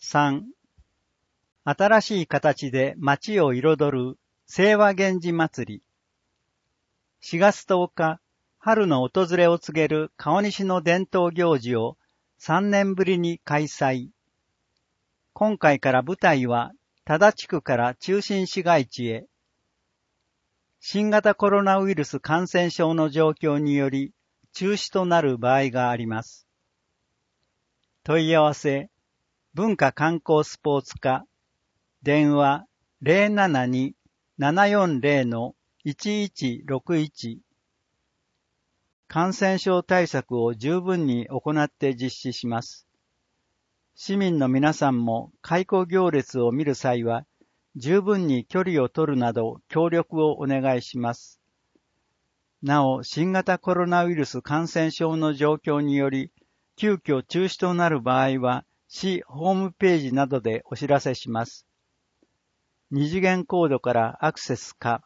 3、新しい形で街を彩る清和源氏祭り。4月10日、春の訪れを告げる川西の伝統行事を3年ぶりに開催。今回から舞台は多田地区から中心市街地へ。新型コロナウイルス感染症の状況により中止となる場合があります。問い合わせ、文化観光スポーツ課、電話 072-740-1161。感染症対策を十分に行って実施します。市民の皆さんも開校行列を見る際は、十分に距離を取るなど協力をお願いします。なお、新型コロナウイルス感染症の状況により、急遽中止となる場合は、市ホームページなどでお知らせします。二次元コードからアクセス可。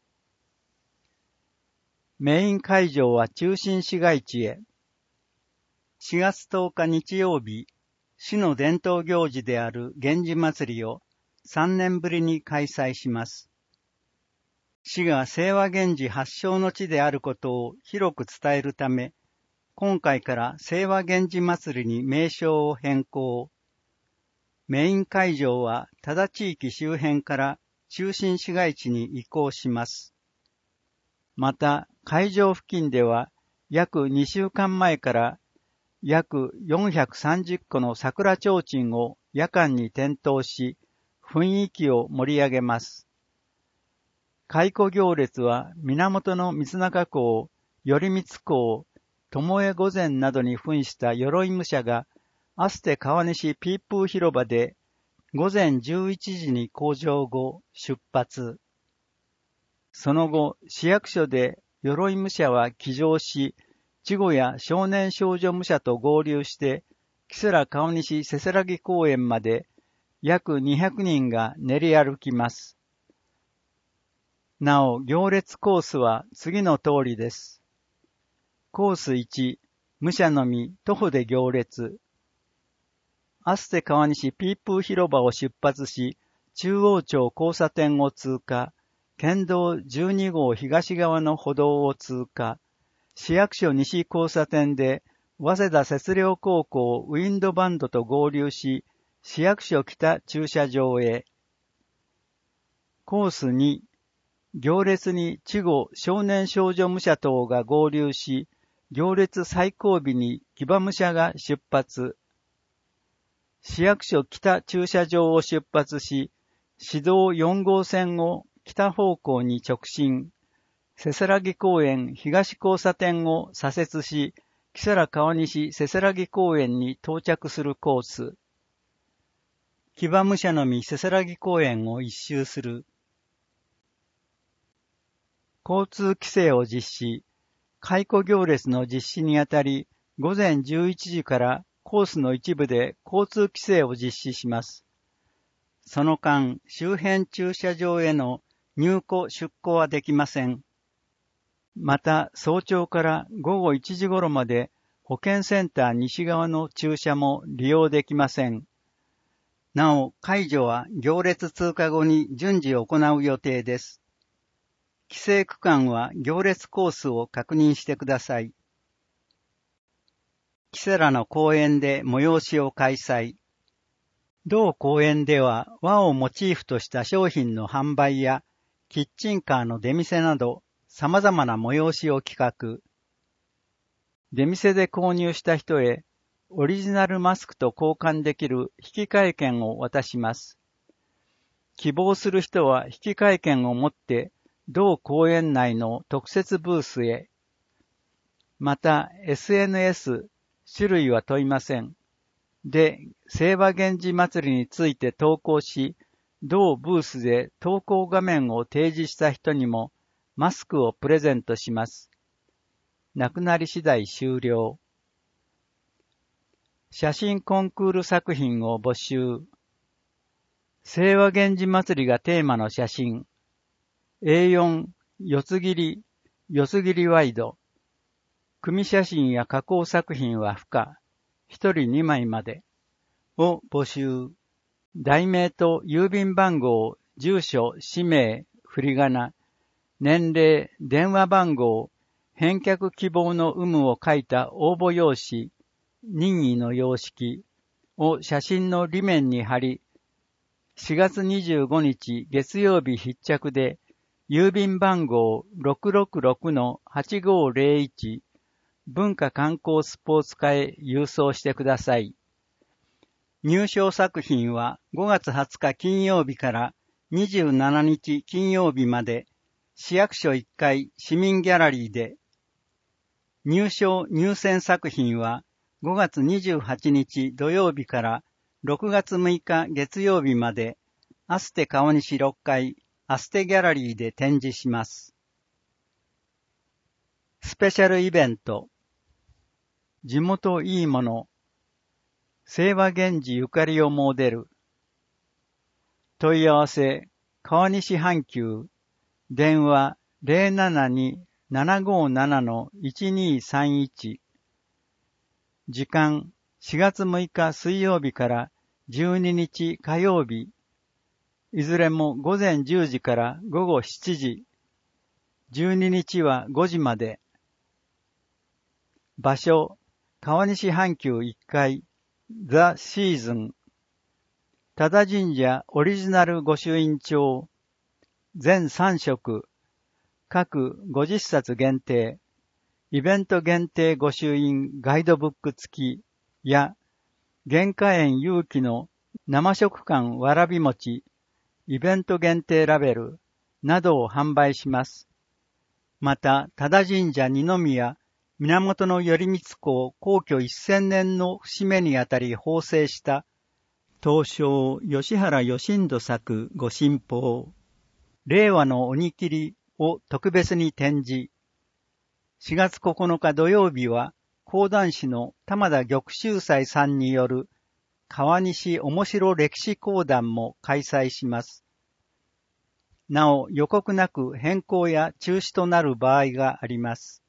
メイン会場は中心市街地へ。4月10日日曜日、市の伝統行事である源氏祭りを3年ぶりに開催します。市が清和源氏発祥の地であることを広く伝えるため、今回から清和源氏祭りに名称を変更。メイン会場は多田地域周辺から中心市街地に移行します。また、会場付近では約2週間前から約430個の桜提灯を夜間に点灯し、雰囲気を盛り上げます。開庫行列は源光中公、頼光公、巴御前などに扮した鎧武者が、アステ川西ピープー広場で午前11時に口上後出発。その後、市役所で鎧武者は騎乗し、稚児や少年少女武者と合流して、木更川西せせらぎ公園まで約200人が練り歩きます。なお、行列コースは次の通りです。コース1、武者のみ徒歩で行列。アステ川西ピープー広場を出発し、中央町交差点を通過、県道12号東側の歩道を通過、市役所西交差点で、早稲田節陵高校ウィンドバンドと合流し、市役所北駐車場へ。コース2、行列に稚児少年少女武者等が合流し、行列最後尾に騎馬武者が出発。市役所北駐車場を出発し、市道4号線を北方向に直進。せせらぎ公園東交差点を左折し、木更川西せせらぎ公園に到着するコース。騎馬武者のみせせらぎ公園を一周する。交通規制を実施。開庫行列の実施にあたり、午前11時からコースの一部で交通規制を実施します。その間、周辺駐車場への入庫・出庫はできません。また、早朝から午後1時頃まで保健センター西側の駐車も利用できません。なお、解除は行列通過後に順次行う予定です。規制区間は行列コースを確認してください。木更の公園で催しを開催。同公園では和をモチーフとした商品の販売やキッチンカーの出店など様々な催しを企画。出店で購入した人へオリジナルマスクと交換できる引換券を渡します。希望する人は引換券を持って同公園内の特設ブースへ。また SNS、種類は問いません。で、清和源氏祭りについて投稿し、同ブースで投稿画面を提示した人にもマスクをプレゼントします。なくなり次第終了。写真コンクール作品を募集。清和源氏祭りがテーマの写真。A4、四つ切りワイド。組写真や加工作品は不可。1人2枚までを募集。 題名と郵便番号、住所、氏名、振り仮名、年齢、電話番号、返却希望の有無を書いた応募用紙、任意の様式を写真の裏面に貼り、4月25日月曜日必着で、郵便番号 666-8501 文化観光スポーツ課へ郵送してください。入賞作品は5月20日金曜日から27日金曜日まで市役所1階市民ギャラリーで、入選作品は5月28日土曜日から6月6日月曜日までアステ川西6階アステギャラリーで展示します。スペシャルイベント、地元いいもの、清和源氏ゆかりをモデル。問い合わせ、川西阪急、電話 072-757-1231。時間、4月6日水曜日から12日火曜日。いずれも午前10時から午後7時。12日は5時まで。場所、川西阪急1階、ザ・シーズン。多田神社オリジナル御朱印帳。全3色。各50冊限定。イベント限定御朱印ガイドブック付きや、玄華園有機の生食感わらび餅、イベント限定ラベルなどを販売します。また、多田神社二宮、源頼光公皇居1000年の節目にあたり奉製した東照吉原義人作御神宝、令和の鬼切りを特別に展示。4月9日土曜日は、講談師の玉田玉秀斎さんによる川西面白歴史講談も開催します。なお予告なく変更や中止となる場合があります。